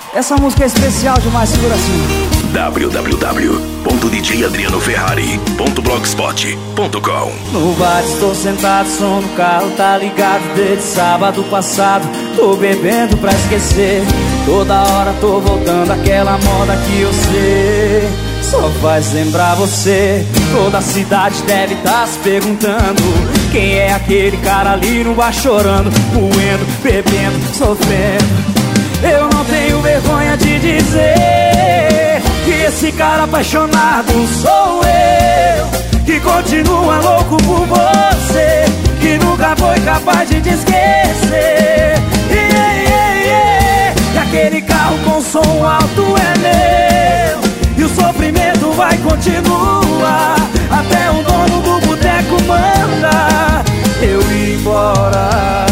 Essa música é especial demais, segura assim. www.djadrianoferrari.blogspot.com. No bar estou sentado, som no carro tá ligado desde sábado passado. Tô bebendo pra esquecer, toda hora tô voltando àquela moda que eu sei. Só faz lembrar você, toda a cidade deve tá se perguntando quem é aquele cara ali no bar chorando, moendo, bebendo, sofrendo. Eu não tenho vergonha de dizer que esse cara apaixonado sou eu, que continua louco por você, que nunca foi capaz de te esquecer. E aquele carro com som alto é meu, e o sofrimento vai continuar até o dono do boteco manda eu ir embora.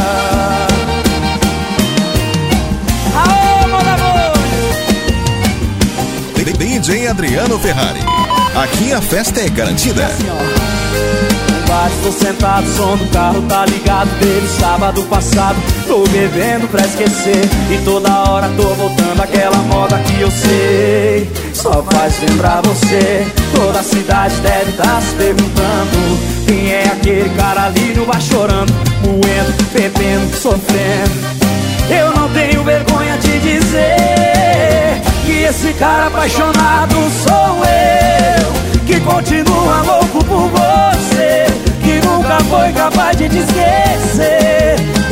DJ Adriano Ferrari. Aqui a festa é garantida. No bar estou sentado, som do carro tá ligado desde sábado passado. Tô bebendo pra esquecer e toda hora tô voltando àquela moda que eu sei. Só faz lembrar você, toda a cidade deve tá se perguntando quem é aquele cara ali no bar chorando, moendo, bebendo, sofrendo. Eu não tenho vergonha de dizer que esse cara apaixonado sou eu, que continua louco por você, que nunca foi capaz de te esquecer.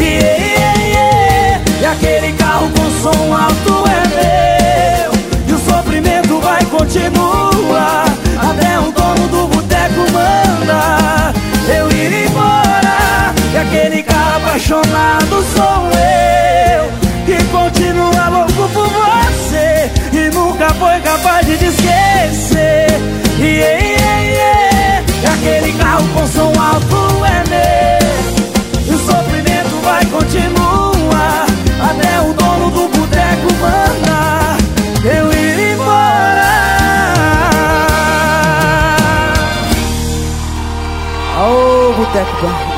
E aquele carro com som alto é meu, e o sofrimento vai continuar até o dono do boteco manda eu ir embora. E aquele cara apaixonado sou eu, que continua louco por você e nunca foi capaz de te esquecer. E aquele carro com som alto é meu, e o sofrimento vai continuar até o dono do boteco manda eu ir embora. Aô, boteco bom.